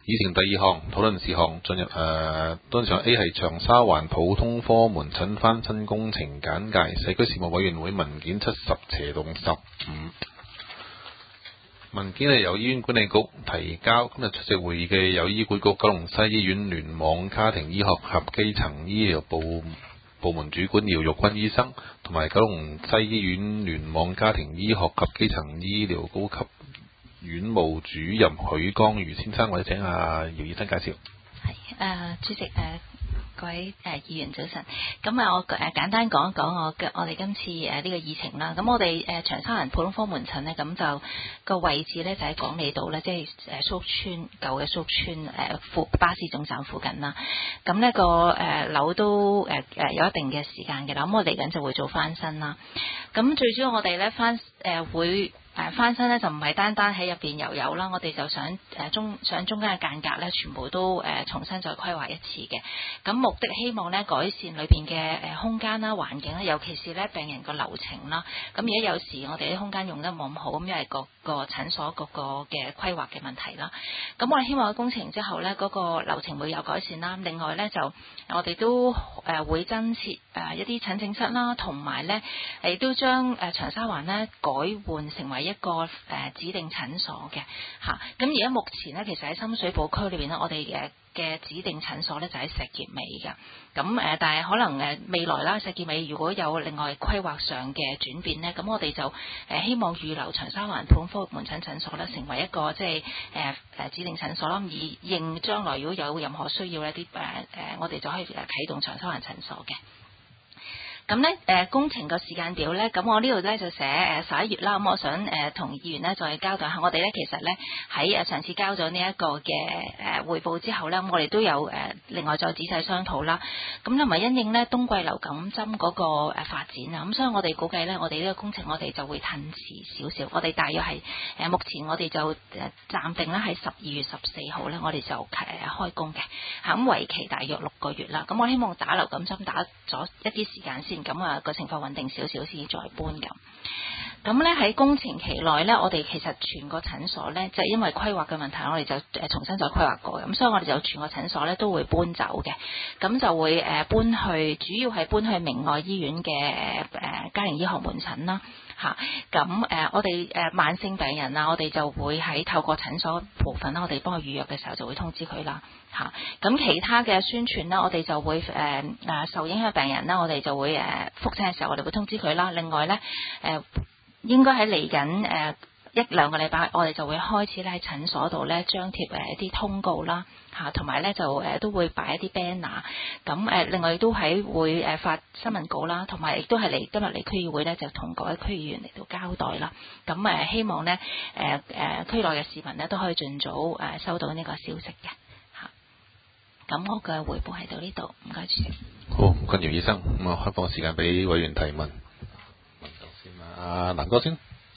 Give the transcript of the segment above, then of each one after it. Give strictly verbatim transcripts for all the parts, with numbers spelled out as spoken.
議程第二項討論事項進入誒，當場 A 係長沙灣普通科門診翻新工程簡介，社區事務委員會文件七十斜棟十五。文件係由醫院管理局提交，今日出席會議嘅有醫管局九龍西醫院聯網家庭醫學及基層醫療部部門主管姚玉君醫生，同埋九龍西醫院聯網家庭醫學及基層醫療高級院務主任許江瑜先生，我哋請阿姚醫生介紹。 係誒、呃，主席誒、呃，各位誒、呃、議員早晨。咁啊，我誒、呃、簡單講一講我嘅我哋今次誒呢、呃這個議程啦。咁我哋誒、呃、長沙灣普通科門診咧，咁就個位置咧就喺港里道咧，即係誒蘇村舊嘅蘇村誒附巴士總站附近啦。咁呢、那個誒、呃、樓都誒誒、呃、有一定嘅時間嘅啦。咁我嚟緊就會做翻新啦。咁最主要我哋咧翻誒會。誒翻新咧就唔係單單喺入邊又有啦，我哋就想誒中想中間嘅間隔咧，全部都誒重新再規劃一次嘅。咁目的希望咧改善裏邊嘅誒空間啦、環境啦，尤其是咧病人個流程啦。咁而家有時我哋啲空間用得冇咁好，咁因為個個診所嗰個嘅規劃嘅問題啦。咁我哋希望工程之後咧，嗰個流程會有改善啦。另外咧就我哋都誒會增設誒一啲診症室啦，同埋咧亦都將誒長沙灣咧改換成為一個誒、呃、指定診所嘅嚇，咁而家目前咧，其實喺深水埗區裏邊咧，我哋誒嘅指定診所咧就喺石硤尾嘅，咁誒、呃，但係可能誒未來啦，石硤尾如果有另外規劃上嘅轉變咧，咁我哋就誒、呃、希望預留長沙灣普通科門診診所咧，成為一個即係誒誒指定診所啦，以應將來如果有任何需要咧，啲誒誒我哋就可以誒啟動長沙灣診所嘅。咁咧，誒工程個時間表咧，咁我呢度咧就寫誒十一月啦。咁我想誒同議員咧再交代下，我哋咧其實咧喺誒上次交咗呢一個嘅誒彙報之後咧，咁我哋都有誒另外再仔細商討啦。咁同埋因應咧冬季流感針嗰個誒發展啊，咁所以我哋估計咧，我哋呢個工程我哋就會褪遲少少。我哋大約係誒目前我哋就誒暫定咧喺十二月十四號咧，我哋就誒開工嘅嚇，咁為期大約六個月啦。咁我希望打流感針打咗一啲時間先。咁啊個情況穩定少少先再搬咁。咁咧喺工程期內咧，我哋其實全個診所咧，就係因為規劃嘅問題，我哋就誒重新再規劃過。咁所以我哋就全個診所咧都會搬走嘅。咁就會誒搬去，主要係搬去明愛醫院嘅誒家庭醫學門診啦。嚇，咁誒我哋誒慢性病人啊，我哋就會喺透過診所部分啦，我哋幫佢預約嘅時候就會通知佢啦。嚇，咁其他嘅宣傳啦，我哋就會誒誒、呃、受影響病人啦，我哋就會誒覆診嘅時候，我哋會通知佢啦。另外咧誒、呃、應該喺嚟緊誒一兩個禮拜，我哋就會開始咧喺診所度咧張貼誒一啲通告啦。嚇，同埋咧就誒都會擺一啲 banner，咁誒另外亦都喺會誒發新聞稿啦，同埋亦都係嚟今日嚟區議會咧就同各位區議員嚟到交代啦。咁誒希望咧誒誒區內嘅市民咧都可以盡早誒收到呢個消息嘅嚇。咁我嘅彙報喺到呢度，唔該主席。 好，唔該姚醫生，咁啊開放時間俾委員提問。問先啊，南哥先。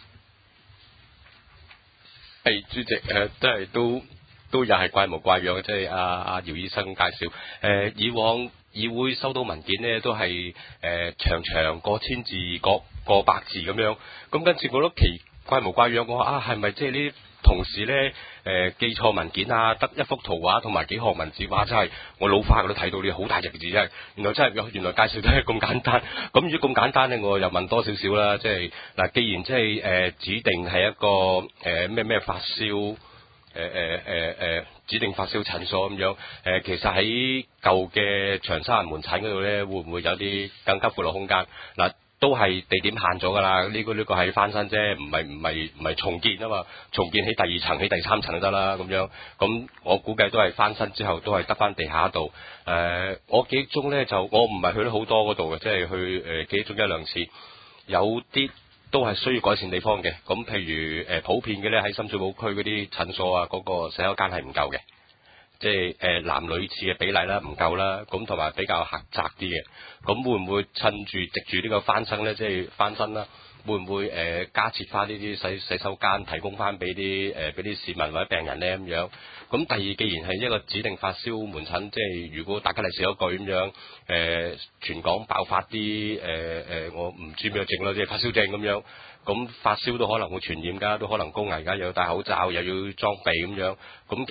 係主席誒，即係都。都又係怪模怪樣，即係阿阿姚醫生介紹。誒、呃，以往議會收到文件呢，都係誒、呃、長長過千字、過過百字咁樣。咁跟住我都奇怪模怪樣，我話啊，係咪即係呢啲同事咧誒、呃、記錯文件啊？得一幅圖畫同埋幾行文字，哇！真係我老花我都睇到呢好大隻字，真係。原來真係原來介紹都係咁簡單。咁如果咁簡單咧，我又問多少少啦。即係嗱，既然即係誒指定係一個誒咩咩發燒。誒誒誒誒指定發燒診所咁樣，誒、呃、其實喺舊嘅長沙灣門診嗰度咧，會唔會有啲更加闊落空間？嗱、呃，都係地點限咗㗎啦。呢、這個呢、這個係翻新啫，唔係唔係唔係重建啊嘛。重建起第二層、起第三層就得啦。咁樣，咁我估計都係翻新之後都係得翻地下度。誒、呃，我記憶中咧就我唔係去咗好多嗰度嘅，即係去誒、呃、記憶中一兩次，有啲。都係需要改善地方嘅，咁譬如誒、呃、普遍嘅咧喺深水埗區嗰啲診所啊，嗰、那個洗手間係唔夠嘅，即係誒、呃、男女廁嘅比例啦唔夠啦，咁同埋比較狹窄啲嘅，咁會唔會趁住藉住呢個翻新咧，即係翻新啦，會唔會誒、呃、加設翻呢啲洗洗手間，提供翻俾啲誒俾啲市民或者病人咧咁樣？咁第二，既然係一個指定發燒門診，即係如果大家嚟試一句咁樣，誒、呃、全港爆發啲誒誒，我唔知咩症啦，即係發燒症咁樣，咁發燒都可能會傳染㗎，都可能高危㗎，又要戴口罩，又要裝備咁樣，咁其實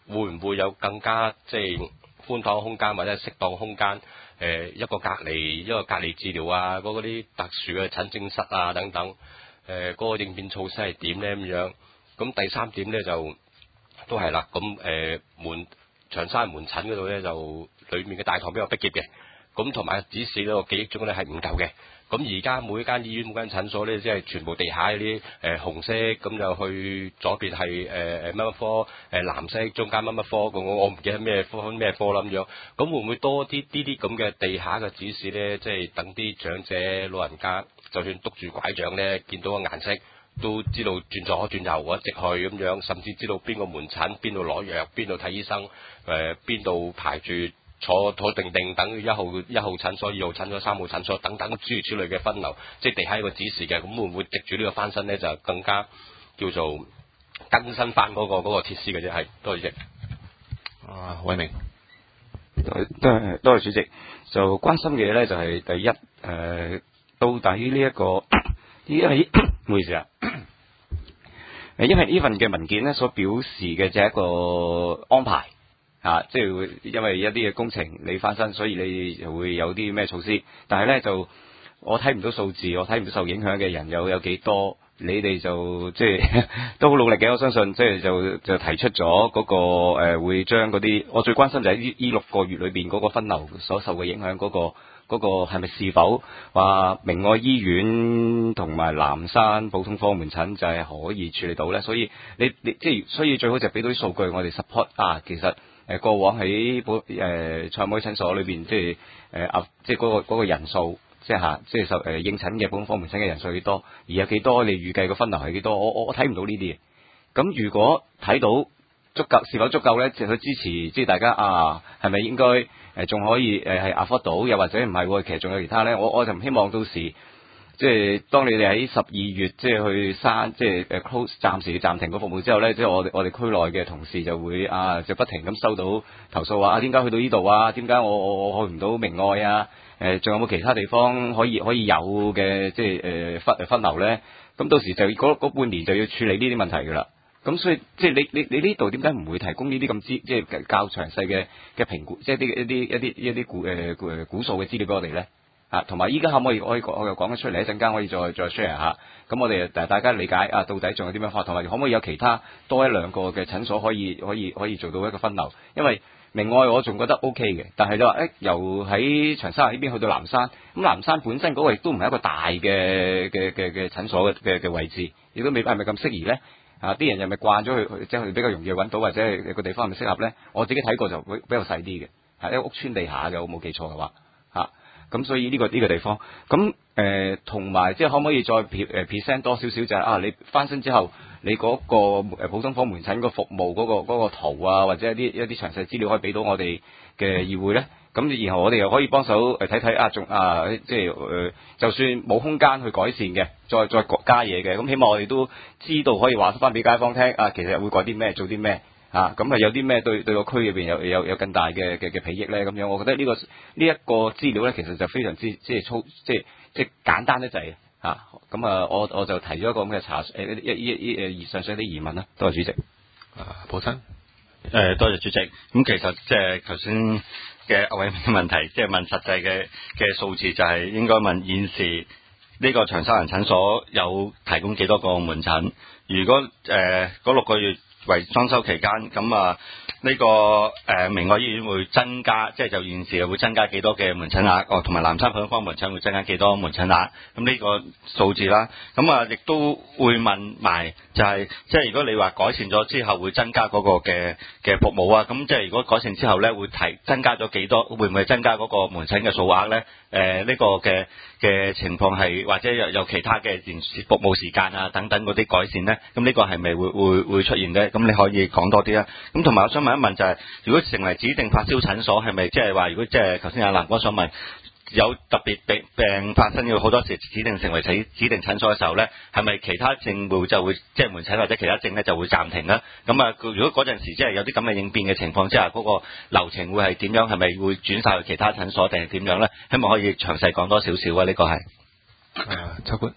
會唔會有更加即係寬敞空間或者係適當空間？誒、呃、一個隔離一個隔離治療啊，嗰啲特殊嘅診症室啊等等，誒、呃、嗰、那個應變措施係點咧咁樣？咁第三點咧就都係啦，咁誒、呃、門長沙門診嗰度咧就裡面嘅大堂比較逼狹嘅，咁同埋指示咧我記憶中咧係唔夠嘅。咁而家每間醫院每間診所咧，即係全部地下嗰啲誒紅色，咁就去左邊係誒誒乜乜科，誒、呃、藍色中間乜乜科，我我唔記得咩科咩科啦咁樣。咁會唔會多啲啲啲咁嘅地下嘅指示咧？即係等啲長者老人家，就算督住拐杖咧，見到個顏色都知道轉左轉右或者直去咁樣，甚至知道邊個門診、邊度攞藥、邊度睇醫生、誒邊度排住。坐坐定定等一號一號診所、二號診所、三號診所等等諸如此類嘅分流，即係地下一個指示嘅，咁會唔會藉住呢個翻身咧，就更加叫做更新翻嗰個嗰個設施嘅啫？係，多謝主席。 啊，偉明， 多多多謝主席。就關心嘅嘢咧，就係第一誒、呃，到底呢、這、一個因為唔好意思啊，誒，因為呢份嘅文件咧所表示嘅就係一個安排。啊，即係會因為一啲嘅工程你翻身，所以你就會有啲咩措施。但係咧就我睇唔到數字，我睇唔到受影響嘅人有有幾多。你哋就即係都好努力嘅，我相信即係就就提出咗嗰、那個誒、呃、會將嗰啲我最關心就係呢呢六個月裏邊嗰個分流所受嘅影響嗰、那個嗰、那個係咪是否話明愛醫院同埋南山普通科門診就係可以處理到咧？所以你你即係所以最好就俾到啲數據我哋 support 啊，其實。誒過往喺普誒賽馬診所裏邊，即係誒啊，即係嗰個嗰個人數，即係嚇，即係受誒應診嘅普通科門診嘅人數幾多，而有幾多你預計個分流係幾多？我我我睇唔到呢啲嘢。咁如果睇到足夠，是否足夠咧？就去支持，即係大家啊，係咪應該誒仲可以誒係 afford 到？又或者唔係？其實仲有其他咧？我我就唔希望到時。即係當你哋喺十二月即係去刪即係誒 close 暫時暫停個服務之後咧，即係我哋我哋區內嘅同事就會啊就不停咁收到投訴話啊點解去到呢度啊？點解我我我去唔到明愛啊？誒、呃、仲有冇其他地方可以可以有嘅即係誒、呃、分分流咧？咁到時就嗰嗰半年就要處理呢啲問題㗎啦。咁所以即係你你你呢度點解唔會提供呢啲咁資即係較詳細嘅嘅評估，即係啲一啲一啲一啲估誒誒估數嘅資料俾我哋咧？啊，同埋依家可唔可以可以我又講得出嚟？一陣間可以再再 share 下。咁我哋誒大家理解啊，到底仲有啲咩方法？同埋可唔可以有其他多一兩個嘅診所可以可以可以做到一個分流？因為明愛我仲覺得 OK 嘅，但係你話誒由喺長沙灣呢邊去到南山，咁南山本身嗰個亦都唔係一個大嘅嘅嘅嘅診所嘅嘅嘅位置，亦都未必係咪咁適宜咧？啊，啲人又咪慣咗去即係比較容易揾到，或者係個地方係咪適合咧？我自己睇過就會比較細啲嘅，係一個屋村地下嘅，我冇記錯嘅話嚇。咁所以呢、這個呢、這個地方，咁誒同埋即係可唔可以再 present 多少少就係、是、啊？你翻身之後，你嗰個誒普通科門診個服務嗰、那個嗰、那個圖啊，或者一啲一啲詳細資料可以俾到我哋嘅議會咧。咁然後我哋又可以幫手誒睇睇啊，仲啊即係誒、呃，就算冇空間去改善嘅，再再加嘢嘅，咁希望我哋都知道可以話翻俾街坊聽啊，其實會改啲咩，做啲咩。啊，咁啊有啲咩對對個區入邊有有有更大嘅嘅嘅裨益咧？咁樣，我覺得呢、這個呢一、這個資料咧，其實就非常之即係粗，即係即係簡單得滯啊！咁啊，我我就提咗一個咁嘅查誒一一一誒上上啲疑問啦。多謝主席。 啊，寶生。 誒，多謝主席。咁其實即係頭先嘅阿偉明嘅問題，即係問實際嘅嘅數字，就係應該問現時呢個長沙灣診所有提供幾多個門診？如果誒嗰、呃、六個月為裝修期間，咁啊呢、這個誒、呃、明愛醫院會增加，即係就現時會增加幾多嘅門診額？哦，同埋南山普通科門診會增加幾多門診額？咁呢個數字啦，咁啊亦都會問埋、就是，就係即係如果你話改善咗之後會增加嗰個嘅嘅服務啊，咁即係如果改善之後咧會提增加咗幾多？會唔會增加嗰個門診嘅數額咧？誒、呃、呢、這個嘅嘅情況係或者有有其他嘅延時服務時間啊等等嗰啲改善咧？咁呢個係咪會會會出現咧？咁你可以講多啲啦。咁同埋我想問一問就係、是，如果成為指定發燒診所，係咪即係話，如果即係頭先阿南哥想問，有特別病病發生要好多時指定成為指指定診所嘅時候咧，係咪其他症會就會即係、就是、門診或者其他症咧就會暫停啦？咁啊，如果嗰陣時即係有啲咁嘅應變嘅情況之下，嗰、那個流程會係點樣？係咪會轉晒去其他診所定係點樣咧？希望可以詳細講多少少啊？呢、這個係啊，秋官，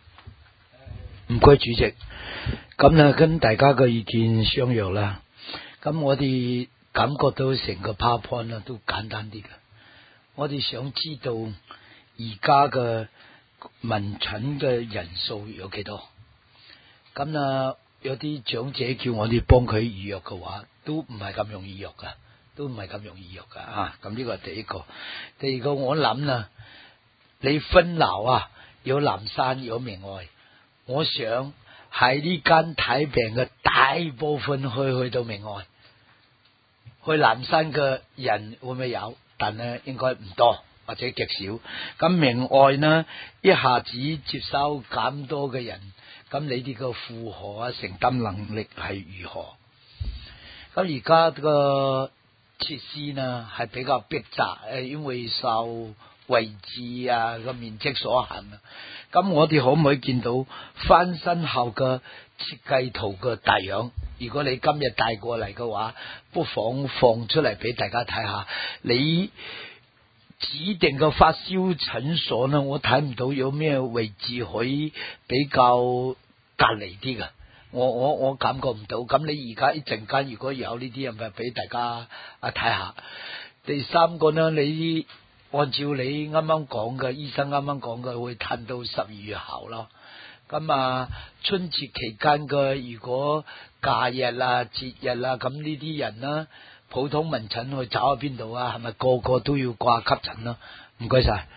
唔該主席。咁咧跟大家嘅意見相若啦。 咁我哋感覺到成個 PowerPoint 咧都簡單啲嘅。我哋想知道而家嘅問診嘅人數有幾多？咁啊，有啲長者叫我哋幫佢預約嘅話，都唔係咁容易約噶，都唔係咁容易約噶啊！咁呢個係第一個。第二個我諗啦，你分流啊，有南山有明愛，我想喺呢間睇病嘅大部分去去到明愛，去南山嘅人會唔會有？但係應該唔多或者極少。咁明愛呢，一下子接收咁多嘅人，咁你哋個負荷啊、承擔能力係如何？咁而家個設施呢係比較逼窄，誒，因為受位置啊個面積所限啊。咁我哋可唔可以見到翻新後嘅設計圖嘅大樣？如果你今日帶過嚟嘅話，不妨放出嚟俾大家睇下。你指定嘅發燒診所呢，我睇唔到有咩位置可以比較隔離啲嘅。我我我感覺唔到。咁你而家一陣間如果有呢啲，咪俾大家啊睇下。第三個呢，你按照你啱啱講嘅，醫生啱啱講嘅，會褪到十二月後咯。咁啊，春節期間嘅如果假日啊、節日啊，咁呢啲人啦，普通門診去走喺邊度啊？係咪個個都要掛急診咯？唔該晒。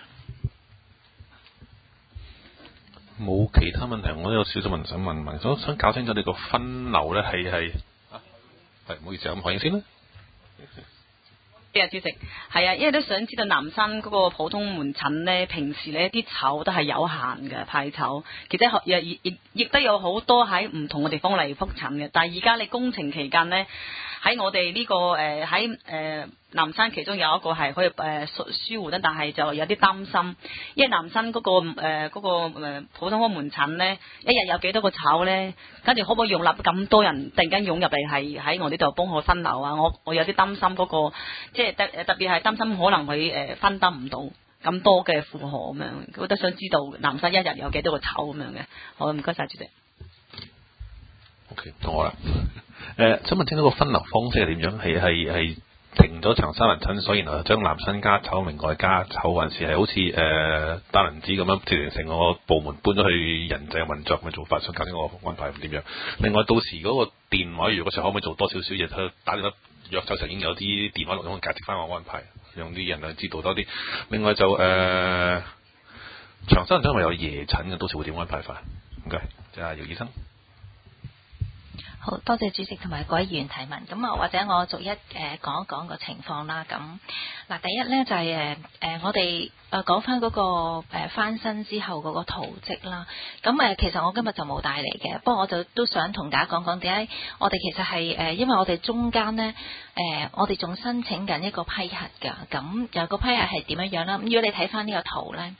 冇其他問題，我都有少少問想問問，想想搞清楚你個分流咧，係係係唔好意思，咁何應先啦。 啊，主席，係啊，因為都想知道南山嗰個普通門診咧，平時咧啲籌都係有限嘅派籌，其實亦亦亦都有好多喺唔同嘅地方嚟覆診嘅。但係而家你工程期間咧，喺我哋呢、這個誒喺誒南山其中有一個係可以誒舒舒緩咧，但係就有啲擔心，因為南山嗰、那個誒嗰、呃那個誒普通科門診咧，一日有幾多個籌咧，跟住可唔可以容納咁多人突然間湧入嚟係喺我呢度幫我分流啊？我我有啲擔心嗰、那個，即係特特別係擔心可能佢誒分得唔到咁多嘅負荷咁樣，我都想知道南山一日有幾多個籌咁樣嘅。好，唔該晒主席。 OK， 到我啦。誒、呃，想問清楚個分流方式係點樣？係係係停咗長沙灣診所，然後將南山加籌、明愛加籌，還是係好似誒單輪子咁樣，直情成個部門搬咗去人際運作嘅做法？想搞清個安排係點樣？另外，到時嗰個電話如果時可唔可以做多少少嘢？去打電話約走時已經有啲電話錄音解釋翻個安排，讓啲人去知道多啲。另外就誒、呃、長沙灣診係咪有夜診嘅？到時會點安排法？唔該，就係姚醫生。 好多謝主席同埋各位議員提問，咁啊或者我逐一誒、呃、講一講個情況啦。咁嗱，第一咧就係誒誒我哋誒講翻嗰個誒、呃、翻新之後嗰個圖則啦。咁誒、呃、其實我今日就冇帶嚟嘅，不過我就都想同大家講講點解我哋其實係誒、呃、因為我哋中間咧誒我哋仲申請緊一個批核㗎。咁有個批核係點樣樣啦？咁如果你睇翻呢個圖咧。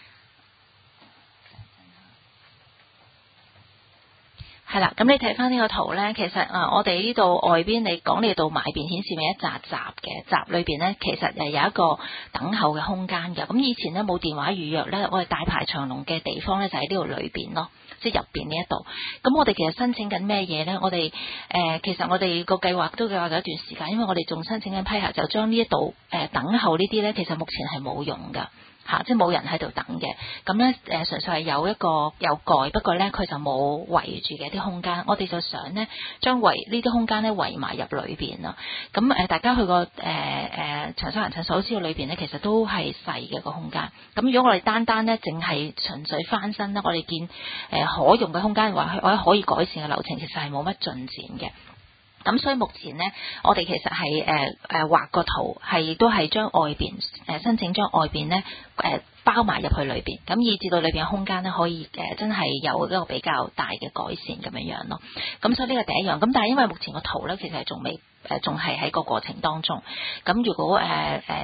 係啦，咁你睇翻呢個圖呢，其實啊，我哋呢度外邊你講呢度埋邊顯示咪一紮閘嘅閘裏邊呢，其實誒有一個等候嘅空間嘅。咁以前呢，冇電話預約呢，我哋大排長龍嘅地方呢，就喺呢度裏邊咯，即係入邊呢一度。咁我哋其實申請緊咩嘢呢？我哋誒、呃、其實我哋個計劃都計劃咗一段時間，因為我哋仲申請緊批核，就將呢一度誒等候呢啲呢，其實目前係冇用㗎。嚇、啊，即係冇人喺度等嘅，咁咧誒純粹係有一個有蓋，不過咧佢就冇圍住嘅一啲空間。我哋就想咧將圍呢啲空間咧圍埋入裏邊啦。咁誒、呃、大家去個誒誒長沙灣診所知道裏邊咧其實都係細嘅個空間。咁如果我哋單單咧淨係純粹翻新咧，我哋見誒、呃、可用嘅空間或者可以改善嘅流程，其實係冇乜進展嘅。咁所以目前呢，我哋其實係誒誒畫個圖，係都係將外邊誒、呃、申請將外邊呢誒、呃、包埋入去裏邊，咁以至到裏邊嘅空間呢，可以誒、呃、真係有一個比較大嘅改善咁樣樣咯。咁所以呢個第一樣，咁但係因為目前個圖呢，其實係仲未誒仲係喺個過程當中。咁如果誒誒、呃呃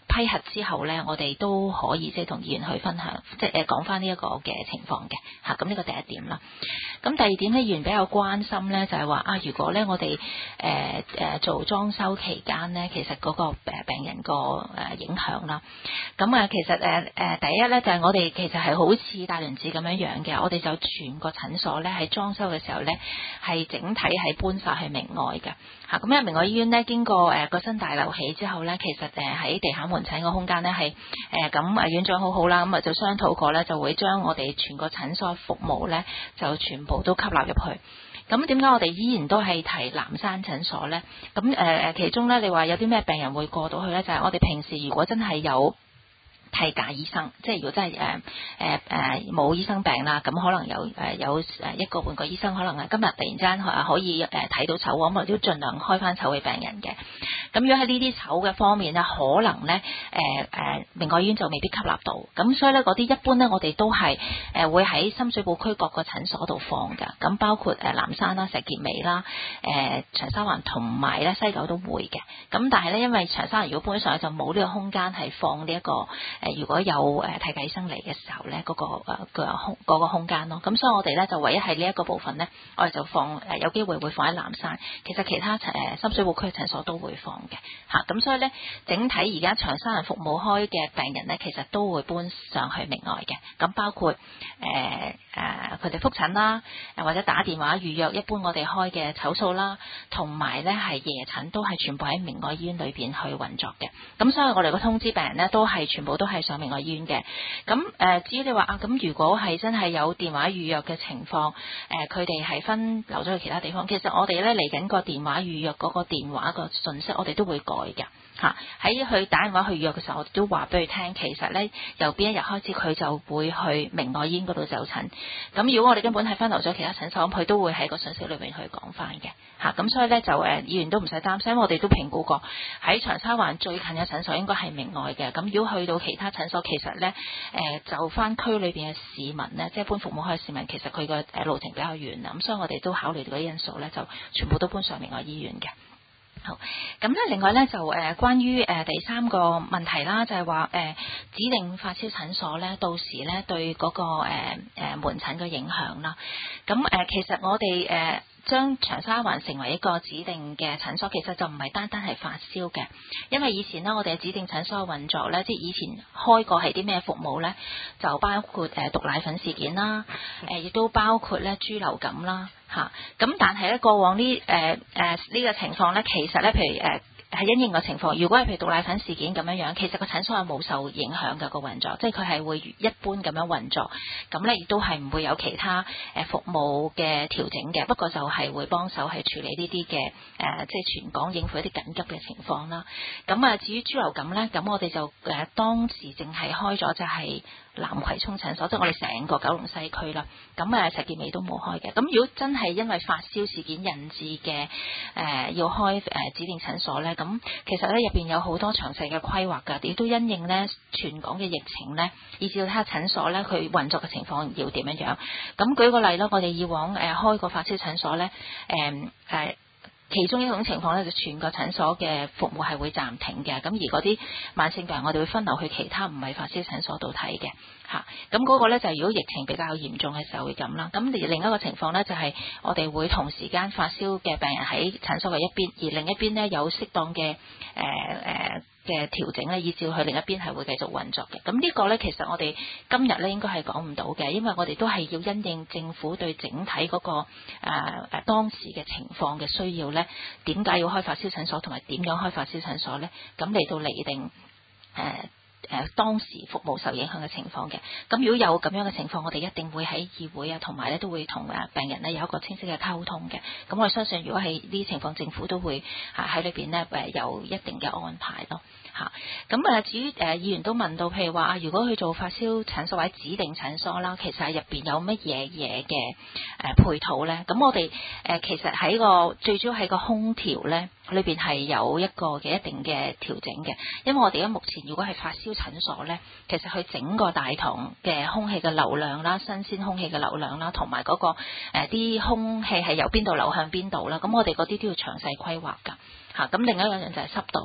批核之後咧，我哋都可以即係同議員去分享，即係誒講翻呢一個嘅情況嘅嚇。咁呢個第一點啦。咁第二點咧，議員比較關心咧，就係話啊，如果咧我哋誒誒做裝修期間咧，其實嗰個誒病人個誒影響啦。咁啊，其實誒誒、呃、第一咧就係、是、我哋其實係好似大聯寺咁樣樣嘅，我哋就全個診所咧喺裝修嘅時候咧係整體係搬晒去明愛嘅嚇。咁因為明愛醫院咧經過誒個、呃、新大樓起之後咧，其實誒喺地下門診個空間咧係誒咁啊院長好好啦，咁啊就商討過咧就會將我哋全個診所服務咧就全部都吸納入去。咁點解我哋依然都係提南山診所咧？咁誒誒其中咧，你話有啲咩病人會過到去咧？就係、是、我哋平時如果真係有替假醫生，即係如果真係誒誒誒冇醫生病啦，咁可能有誒、呃、有誒一個半個醫生，可能係今日突然間可以誒睇到籌，咁我都盡量開翻籌俾病人嘅。咁如果喺呢啲籌嘅方面咧，可能咧誒誒明愛醫院就未必吸納到，咁所以咧嗰啲一般咧我哋都係誒會喺深水埗區各個診所度放㗎，咁包括誒南山啦、石硤尾啦、誒、呃、長沙灣同埋咧西九都會嘅。咁但係咧因為長沙灣如果搬上去就冇呢個空間係放呢、這、一個。誒如果有誒替假醫生嚟嘅時候咧，嗰、那個誒個空嗰個空間咯，咁所以我哋咧就唯一係呢一個部分咧，我哋就放誒有機會會放喺南山，其實其他誒深水埗區嘅診所都會放嘅嚇，咁所以咧整體而家長沙灣服務開嘅病人咧，其實都會搬上去明愛嘅，咁包括誒誒佢哋覆診啦，誒或者打電話預約，一般我哋開嘅籌數啦，同埋咧係夜診都係全部喺明愛醫院裏邊去運作嘅，咁所以我哋個通知病人咧都係全部都係上明愛醫院嘅，咁誒、呃、至於你話啊，咁如果係真係有電話預約嘅情況，誒佢哋係分流咗去其他地方，其實我哋咧嚟緊個電話預約嗰個電話個信息，我哋都會改嘅嚇。喺、啊、佢打電話去預約嘅時候，我哋都話俾佢聽，其實咧由邊一日開始佢就會去明愛醫院嗰度就診。咁如果我哋根本係分流咗其他診所，咁佢都會喺個信息裏面去講翻嘅嚇。咁、啊、所以咧就誒、呃、議員都唔使擔心，我哋都評估過喺長沙灣最近嘅診所應該係明愛嘅。咁如果去到其他診所，其實咧誒、呃、就翻區裏邊嘅市民咧，即係搬服務開嘅市民，其實佢個誒路程比較遠啊。咁所以我哋都考慮到啲因素咧，就全部都搬上明愛醫院嘅。好，咁咧另外咧就誒、呃、關於誒、呃、第三個問題啦，就係話誒指定發燒診所咧，到時咧對嗰、那個誒誒、呃、門診嘅影響啦。咁誒、呃、其實我哋誒。呃將長沙灣成為一個指定嘅診所，其實就唔係單單係發燒嘅，因為以前呢，我哋嘅指定診所嘅運作呢，即係以前開過係啲咩服務呢？就包括誒毒奶粉事件啦，誒亦都包括咧豬流感啦，嚇。咁但係咧過往呢誒誒呢個情況呢，其實呢，譬如誒。呃係因應個情況，如果係譬如毒奶粉事件咁樣樣，其實個診所係冇受影響嘅個運作，即係佢係會一般咁樣運作，咁咧亦都係唔會有其他誒服務嘅調整嘅，不過就係會幫手係處理呢啲嘅誒，即係全港應付一啲緊急嘅情況啦。咁啊，至於豬流感咧，咁我哋就誒、呃、當時淨係開咗就係南葵涌診所，即係我哋成個九龍西區啦。咁啊，石硤尾都冇開嘅。咁如果真係因為發燒事件引致嘅誒、呃、要開誒、呃、指定診所咧？咁其實咧入邊有好多詳細嘅規劃㗎，亦都因應咧全港嘅疫情咧，以至到睇下診所咧佢運作嘅情況要點樣樣。咁舉個例啦，我哋以往誒、呃、開個發燒診所咧，誒、呃、誒。呃其中一種情況咧，就全個診所嘅服務係會暫停嘅。咁而嗰啲慢性病，我哋會分流去其他唔係發燒診所度睇嘅嚇。咁嗰個咧就係如果疫情比較嚴重嘅時候會咁啦。咁而另一個情況咧就係我哋會同時間發燒嘅病人喺診所嘅一邊，而另一邊咧有適當嘅誒誒嘅調整咧，以至佢另一邊係會繼續運作嘅。咁呢個咧其實我哋今日咧應該係講唔到嘅，因為我哋都係要因應政府對整體嗰個誒誒當時嘅情況嘅需要咧。點解要開發燒診所，同埋點樣開發燒診所呢？咁嚟到釐定誒誒當時服務受影響嘅情況嘅。咁如果有咁樣嘅情況，我哋一定會喺議會啊，同埋咧都會同誒病人咧有一個清晰嘅溝通嘅。咁我相信，如果係呢啲情況，政府都會嚇喺裏邊咧誒有一定嘅安排咯。嚇，咁啊至於誒、呃、議員都問到，譬如話啊，如果去做發燒診所或者指定診所啦，其實喺入邊有乜嘢嘢嘅誒配套咧？咁我哋誒、呃、其實喺個最主要喺個空調咧裏邊係有一個嘅一定嘅調整嘅，因為我哋而家目前如果係發燒診所咧，其實佢整個大堂嘅空氣嘅流量啦、新鮮空氣嘅流量啦，同埋嗰個誒啲、呃、空氣係由邊度流向邊度啦，咁我哋嗰啲都要詳細規劃㗎嚇。咁另一樣就係濕度咯。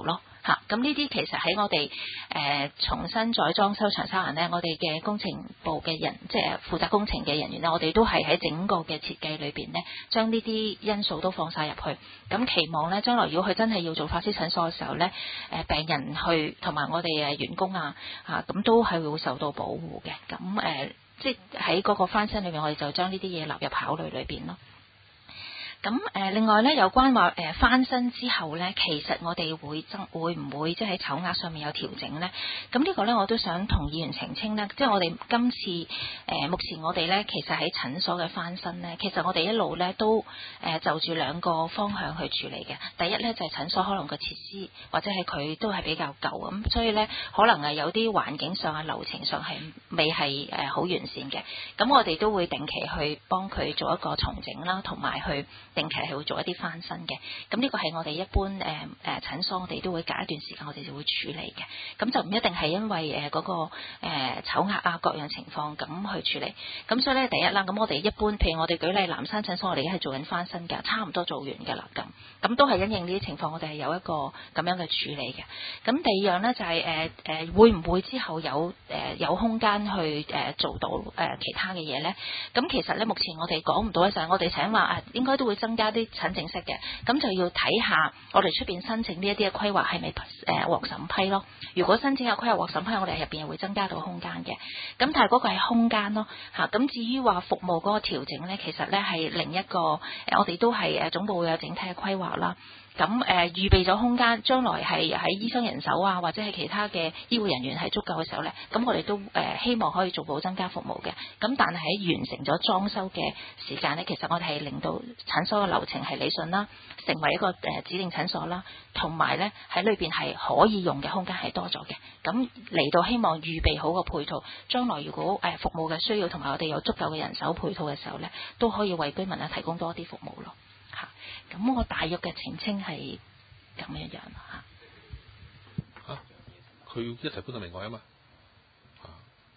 嚇。咁呢啲其實喺我哋誒、呃、重新再裝修長沙灣呢，我哋嘅工程部嘅人，即係負責工程嘅人員呢，我哋都係喺整個嘅設計裏邊呢，將呢啲因素都放晒入去。咁期望呢，將來如果佢真係要做法師診所嘅時候呢，誒、呃、病人去同埋我哋誒員工啊嚇，咁、啊、都係會受到保護嘅。咁誒、呃，即係喺嗰個翻新裏面，我哋就將呢啲嘢納入考慮裏邊咯。咁誒、呃，另外咧，有關話誒、呃、翻新之後咧，其實我哋會增會唔會即係喺籌額上面有調整咧？咁呢個咧，我都想同議員澄清咧，即係我哋今次誒、呃、目前我哋咧，其實喺診所嘅翻新咧，其實我哋一路咧都誒、呃、就住兩個方向去處理嘅。第一咧就係、是、診所可能個設施或者係佢都係比較舊咁，所以咧可能係有啲環境上啊、流程上係未係誒好完善嘅。咁我哋都會定期去幫佢做一個重整啦，同埋去定期係會做一啲翻新嘅。咁呢個係我哋一般誒誒診所，我哋都會隔一段時間，我哋就會處理嘅。咁就唔一定係因為誒嗰、那個誒籌額啊各樣情況咁去處理。咁所以咧，第一啦，咁我哋一般譬如我哋舉例南山診所，我哋而家係做緊翻新㗎，差唔多做完㗎啦。咁咁都係因應呢啲情況，我哋係有一個咁樣嘅處理嘅。咁第二樣咧就係誒誒會唔會之後有誒、呃、有空間去誒、呃、做到誒、呃、其他嘅嘢咧？咁其實咧，目前我哋講唔到咧，就係我哋請話啊，應該都會增加啲診症室嘅。咁就要睇下我哋出邊申請呢一啲嘅規劃係咪誒獲審批咯。如果申請有規劃獲審批，我哋入邊又會增加到空間嘅。咁但係嗰個係空間咯嚇。咁至於話服務嗰個調整咧，其實咧係另一個誒，我哋都係誒總部會有整體嘅規劃啦。咁誒、呃、預備咗空間，將來係喺醫生人手啊，或者係其他嘅醫護人員係足夠嘅時候咧，咁我哋都誒、呃、希望可以逐步增加服務嘅。咁但係喺完成咗裝修嘅時間咧，其實我哋係令到診所嘅流程係理順啦，成為一個誒、呃、指定診所啦，同埋咧喺裏邊係可以用嘅空間係多咗嘅。咁嚟到希望預備好個配套，將來如果誒、呃、服務嘅需要同埋我哋有足夠嘅人手配套嘅時候咧，都可以為居民啊提供多啲服務咯。嚇，咁我大約嘅澄清係咁樣樣嚇。 嚇，佢一齊搬到明愛啊嘛。啊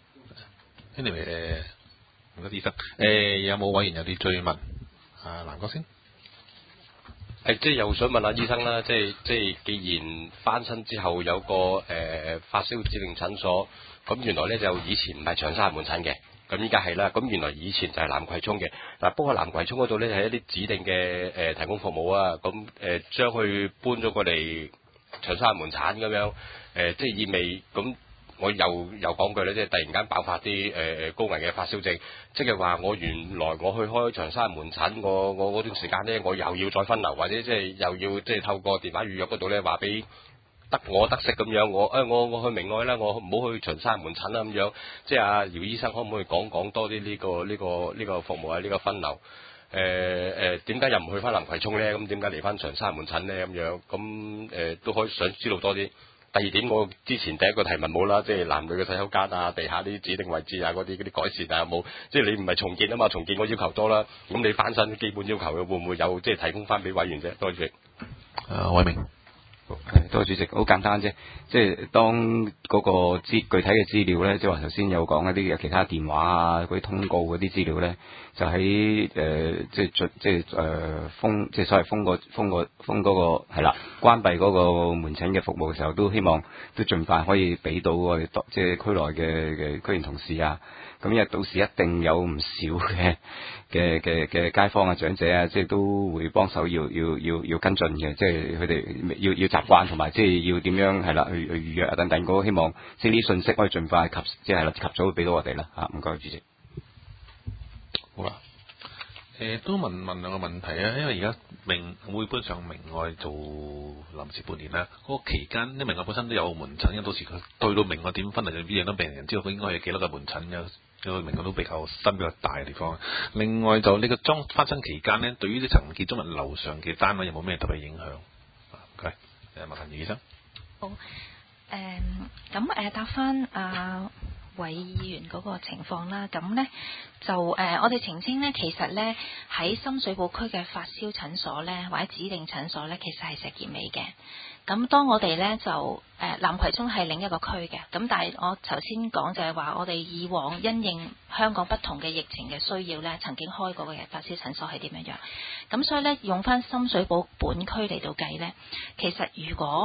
，anyway 誒，唔該醫生。誒，有冇委員有啲追問？啊，南哥先。 誒，即係又想問下醫生啦，即係即係，既然翻新之後有個誒、呃、發燒指定診所，咁原來咧就以前唔係長沙灣門診嘅。咁依家係啦，咁原來以前就係南葵涌嘅，嗱不過南葵涌嗰度咧係一啲指定嘅誒、呃、提供服務啊，咁誒將佢搬咗過嚟長沙灣門診咁樣，誒、呃、即係意味咁我又又講句咧，即係突然間爆發啲誒誒高危嘅發燒症，即係話我原來我去開長沙灣門診，我我嗰段時間咧我又要再分流，或者即係又要即係透過電話預約嗰度咧話俾。得我得食咁樣，我誒、哎、我我去明愛啦，我唔好去長沙灣門診啦咁樣，即係阿姚醫生可唔可以講講多啲呢、這個呢、這個呢、這個服務啊？呢、這個分流誒誒點解又唔去翻南葵涌咧？咁點解嚟翻長沙灣門診咧？咁樣咁誒、呃、都可以想知道多啲。第二點，我之前第一個提問冇啦，即係男女嘅洗手間啊、地下啲指定位置啊、嗰啲嗰啲改善啊有冇？即係你唔係重建啊嘛，重建我要求多啦，咁你翻新基本要求嘅會唔會有即係提供翻俾委員啫？多謝。 誒，偉明。 係，多謝主席，好簡單啫。即係當嗰個資具體嘅資料咧，即係話頭先有講一啲嘅其他電話啊、嗰啲通告嗰啲資料咧，就喺誒、呃、即係盡即係誒、呃、封即係所謂封個封個封嗰個係啦，關閉嗰個門診嘅服務嘅時候，都希望都盡快可以俾到我哋即係區內嘅嘅區員同事啊。咁因為到時一定有唔少嘅嘅嘅嘅街坊啊、長者啊，即係都會幫手要要要要跟進嘅，即係佢哋要要習慣同埋即係要點樣係啦去去預約啊等等。嗰希望即係啲信息可以盡快及即係啦及早俾到我哋啦嚇。唔該主席。 好啦，誒、呃、都問問兩個問題啊，因為而家明會搬上明愛做臨時半年啦，嗰、那個期間，因為明愛本身都有門診，因為到時佢對到明愛點分嚟就邊樣都病人知道佢應該係幾多個門診嘅。因為明愛都比較新比較大嘅地方。另外就呢個裝翻新期間呢，對於啲陳建築物樓上嘅單位有冇咩特別影響？唔該，誒麻煩姚醫生。 好，誒咁誒答翻阿韋議員嗰個情況啦。咁呢就誒、呃、我哋澄清呢，其實呢喺深水埗區嘅發燒診所呢，或者指定診所呢，其實係石硤尾嘅。咁當我哋咧就誒、呃、南葵涌係另一個區嘅，咁但係我頭先講就係話我哋以往因應香港不同嘅疫情嘅需要咧，曾經開過嘅發燒診所係點樣樣，咁所以咧用翻深水埗本區嚟到計咧，其實如果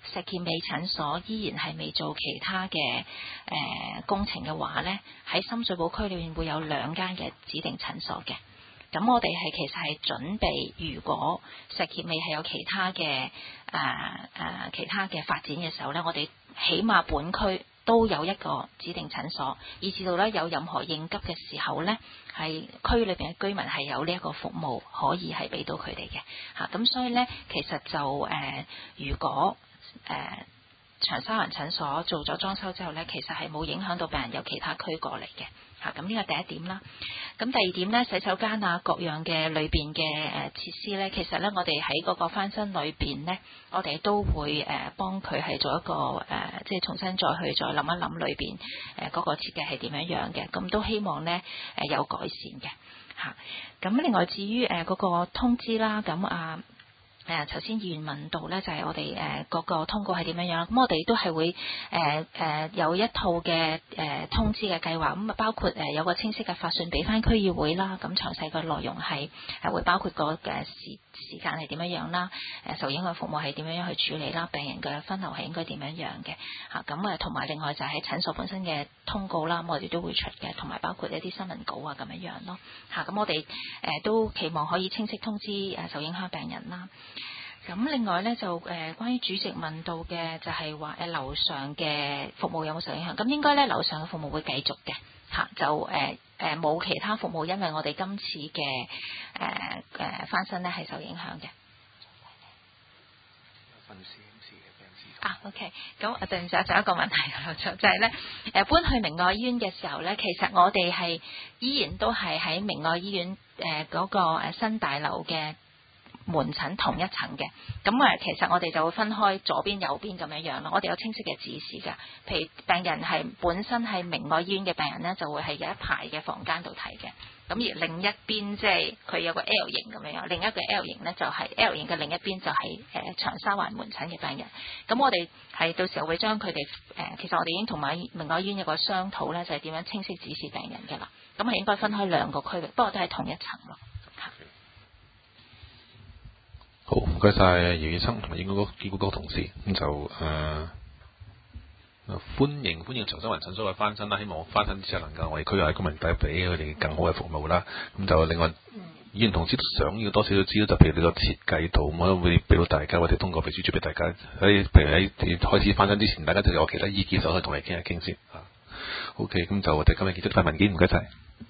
石硤尾診所依然係未做其他嘅誒、呃、工程嘅話呢，喺深水埗區裏面會有兩間嘅指定診所嘅。咁我哋係其實係準備，如果石硤尾係有其他嘅誒誒其他嘅發展嘅時候呢，我哋起碼本區都有一個指定診所，以至到咧有任何應急嘅時候呢，係區裏邊嘅居民係有呢一個服務可以係俾到佢哋嘅嚇。咁、啊、所以呢，其實就誒、呃，如果誒、呃、長沙灣診所做咗裝修之後呢，其實係冇影響到病人由其他區過嚟嘅嚇。咁、啊、呢個第一點啦。咁第二點呢，洗手間啊各樣嘅裏邊嘅誒設施呢，其實呢，我哋喺嗰個翻新裏邊呢，我哋都會誒、呃、幫佢係做一個誒、呃，即係重新再去再諗一諗裏邊誒嗰個設計係點樣樣嘅，咁都希望呢誒、呃、有改善嘅嚇。咁、啊、另外至於誒嗰個通知啦，咁啊。誒頭先議員問到咧，就係、是、我哋誒嗰個通告係點樣樣，咁我哋都係會誒誒、呃、有一套嘅誒、呃、通知嘅計劃，咁啊包括誒、呃、有個清晰嘅發信俾翻區議會啦，咁詳細嘅內容係係會包括個嘅時時間係點樣樣啦，誒受影響服務係點樣樣去處理啦，病人嘅分流係應該點樣樣嘅嚇，咁啊同埋另外就係診所本身嘅通告啦，我哋都會出嘅，同埋包括一啲新聞稿啊咁樣樣咯嚇，咁我哋誒、呃、都期望可以清晰通知誒受影響病人啦。咁另外咧就誒、呃、關於主席問到嘅就係話誒樓上嘅服務有冇受影響？咁應該咧樓上嘅服務會繼續嘅嚇，就誒誒冇其他服務，因為我哋今次嘅誒誒翻新咧係受影響嘅。啊 ，OK，咁我陣時仲有一個問題就就係咧誒搬去明愛醫院嘅時候咧，其實我哋係依然都係喺明愛醫院誒嗰、呃那個誒新大樓嘅門診同一層嘅，咁啊，其實我哋就會分開左邊、右邊咁樣樣咯。我哋有清晰嘅指示㗎。譬如病人係本身係明愛醫院嘅病人咧，就會係有一排嘅房間度睇嘅。咁而另一邊即係佢有個 L 型咁樣樣，另一個 L 型咧就係、是、L 型嘅另一邊就係、是、誒、呃、長沙灣門診嘅病人。咁我哋係到時候會將佢哋誒，其實我哋已經同埋明愛醫院有個商討咧，就係、是、點樣清晰指示病人嘅啦。咁係應該分開兩個區域，不過都係同一層咯。 好，唔該晒姚醫生同埋醫管局醫管局同事，咁就誒、呃、歡迎歡迎長沙灣診所嘅翻新啦，希望翻新之後能夠我哋區內嘅居民帶俾佢哋更好嘅服務啦。咁就另外議員同事都想要多少少資料，就譬如你個設計圖，我都會俾到大家，或者通過秘書處俾大家。喺譬如喺開始翻新之前，大家就有其他意見就可以同你傾一傾先。OK，咁就我哋今日結束份文件，唔該晒。